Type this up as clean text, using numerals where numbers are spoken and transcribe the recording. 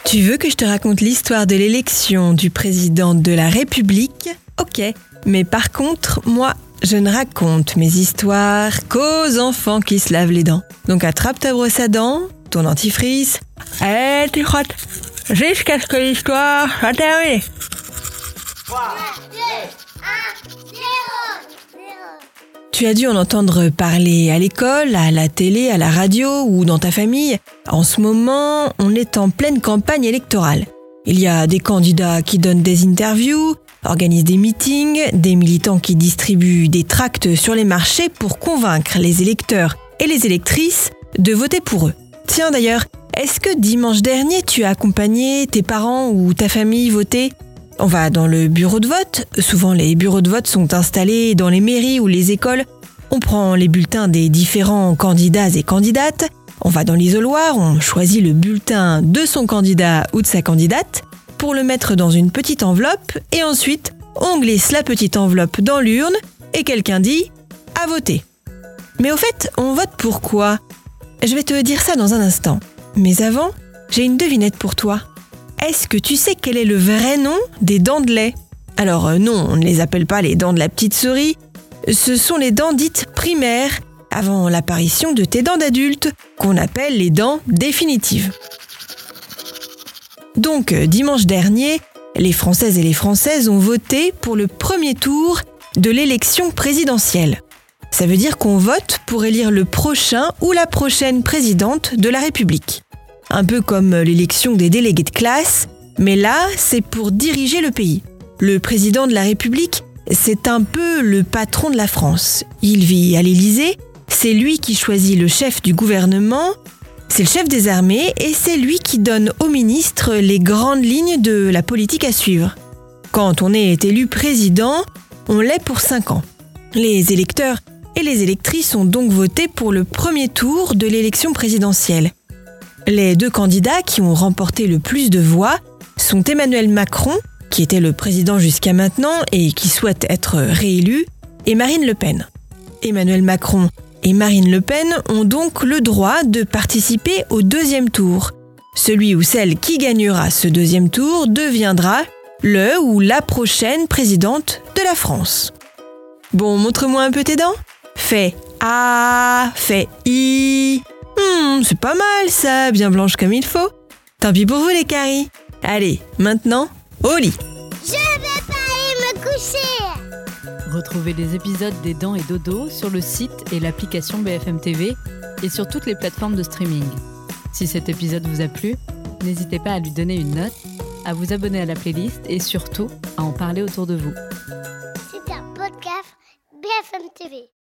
Tu veux que je te raconte l'histoire de l'élection du président de la République ? Ok, mais par contre, moi, je ne raconte mes histoires qu'aux enfants qui se lavent les dents. Donc attrape ta brosse à dents, ton dentifrice, et tu frottes jusqu'à ce que l'histoire soit terminée. 3, 2, 1, 0. Tu as dû en entendre parler à l'école, à la télé, à la radio ou dans ta famille. En ce moment, on est en pleine campagne électorale. Il y a des candidats qui donnent des interviews, organisent des meetings, des militants qui distribuent des tracts sur les marchés pour convaincre les électeurs et les électrices de voter pour eux. Tiens d'ailleurs, est-ce que dimanche dernier tu as accompagné tes parents ou ta famille voter ? On va dans le bureau de vote. Souvent, les bureaux de vote sont installés dans les mairies ou les écoles. On prend les bulletins des différents candidats et candidates. On va dans l'isoloir, on choisit le bulletin de son candidat ou de sa candidate pour le mettre dans une petite enveloppe et ensuite, on glisse la petite enveloppe dans l'urne et quelqu'un dit « à voter ». Mais au fait, on vote pour quoi ? Je vais te dire ça dans un instant. Mais avant, j'ai une devinette pour toi. Est-ce que tu sais quel est le vrai nom des dents de lait ? Alors non, on ne les appelle pas les dents de la petite souris. Ce sont les dents dites primaires, avant l'apparition de tes dents d'adulte, qu'on appelle les dents définitives. Donc, dimanche dernier, les Françaises et les Françaises ont voté pour le premier tour de l'élection présidentielle. Ça veut dire qu'on vote pour élire le prochain ou la prochaine présidente de la République. Un peu comme l'élection des délégués de classe, mais là, c'est pour diriger le pays. Le président de la République, c'est un peu le patron de la France. Il vit à l'Élysée, c'est lui qui choisit le chef du gouvernement, c'est le chef des armées et c'est lui qui donne aux ministres les grandes lignes de la politique à suivre. Quand on est élu président, on l'est pour 5 ans. Les électeurs et les électrices ont donc voté pour le premier tour de l'élection présidentielle. Les 2 candidats qui ont remporté le plus de voix sont Emmanuel Macron, qui était le président jusqu'à maintenant et qui souhaite être réélu, et Marine Le Pen. Emmanuel Macron et Marine Le Pen ont donc le droit de participer au 2e tour. Celui ou celle qui gagnera ce 2e tour deviendra le ou la prochaine présidente de la France. Bon, montre-moi un peu tes dents. Fais A, fais I. C'est pas mal ça, bien blanche comme il faut. Tant pis pour vous les caries. Allez, maintenant, au lit. Je vais pas aller me coucher. Retrouvez les épisodes des Dents et Dodo sur le site et l'application BFM TV et sur toutes les plateformes de streaming. Si cet épisode vous a plu, n'hésitez pas à lui donner une note, à vous abonner à la playlist et surtout à en parler autour de vous. C'est un podcast BFM TV.